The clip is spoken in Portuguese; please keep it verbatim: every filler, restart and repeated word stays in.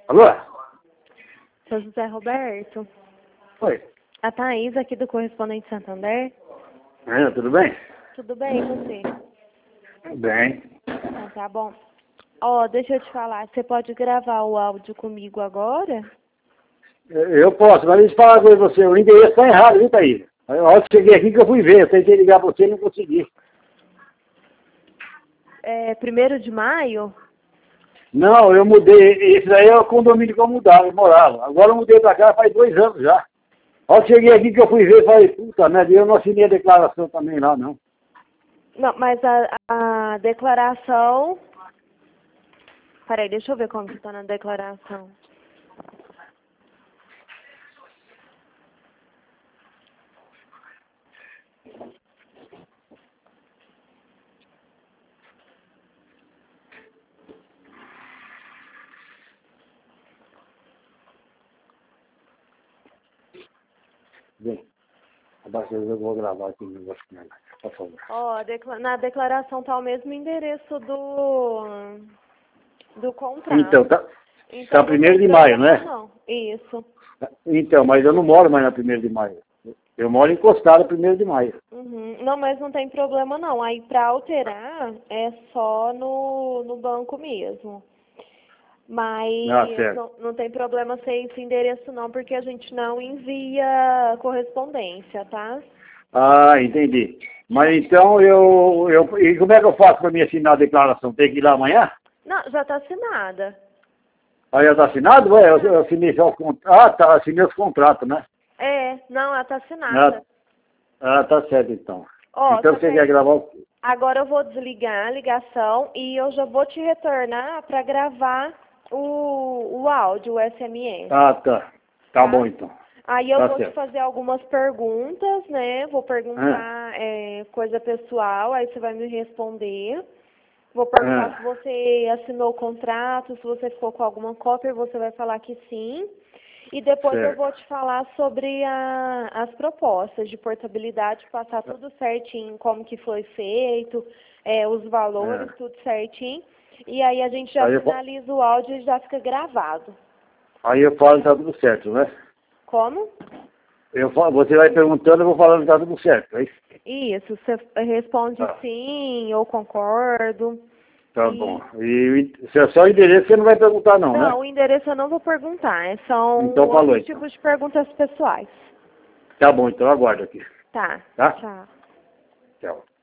Alô? Seu José Roberto, Oi. a Thaís aqui do Correspondente Santander. É, tudo bem? Tudo bem, e você? Bem. Então tá bom. Ó, deixa eu te falar, você pode gravar o áudio comigo agora? Eu eu posso, mas deixa eu falar com você, o endereço está errado, viu, Thaís? A hora que eu cheguei aqui que eu fui ver, eu tentei ligar para você e não consegui. É, primeiro de maio? Não, eu mudei, esse daí é o condomínio que eu mudava, eu morava. Agora eu mudei para cá faz dois anos já. A hora que eu cheguei aqui que eu fui ver, falei, puta merda, eu não assinei a declaração também lá, não. Não, mas a, a declaração... Peraí, deixa eu ver como que tá na declaração. Bem, abaixa, eu vou gravar aqui o negócio com ela, por favor. Ó, decla- na declaração tá o mesmo endereço do, do contrato. Então, tá, Então, tá não primeiro tem de maio, não problema, é? não. Isso. Então, mas eu não moro mais na primeiro de maio. Eu moro encostado primeiro de maio. Uhum. Não, mas não tem problema não. Aí para alterar é só no, no banco mesmo. Mas Ah, certo. não, não tem problema ser esse endereço não, porque a gente não envia correspondência, tá? Ah, entendi. Mas então eu, eu. E como é que eu faço para me assinar a declaração? Tem que ir lá amanhã? Não, já está assinada. Aí já está assinado? Ué, eu, eu assinei só os contratos. Ah, tá, assinei os contratos, né? É, não, ela está assinada. Ah, ah, tá certo então. Ó, Então só que você quer aí, gravar o. agora eu vou desligar a ligação e eu já vou te retornar para gravar o, o áudio, o S M S. Ah, tá. Tá, Tá? bom então. Aí eu Tá vou te certo. fazer algumas perguntas, né? Vou Ah, perguntar é, coisa pessoal, aí você vai me responder. Vou perguntar ah, se você assinou o contrato, se você ficou com alguma cópia, você vai falar que sim. E depois eu certo. vou te falar sobre a, as propostas de portabilidade, passar tudo certinho, como que foi feito, é, os valores, Ah. tudo certinho. E aí a gente já Aí, eu, fa- finaliza o áudio e já fica gravado. aí eu falo que tá tudo certo, né? Como? Eu falo, você vai perguntando, eu vou falando que tá tudo certo. Aí, Isso, você responde tá, sim, eu concordo. tá bom. E E o- se é só o endereço, você não vai perguntar não, não, né? o endereço eu não vou perguntar, é- são Então falou outros então. tipos de perguntas pessoais. Tá bom, então eu aguardo aqui. Tá, Tá? tchau. Tchau.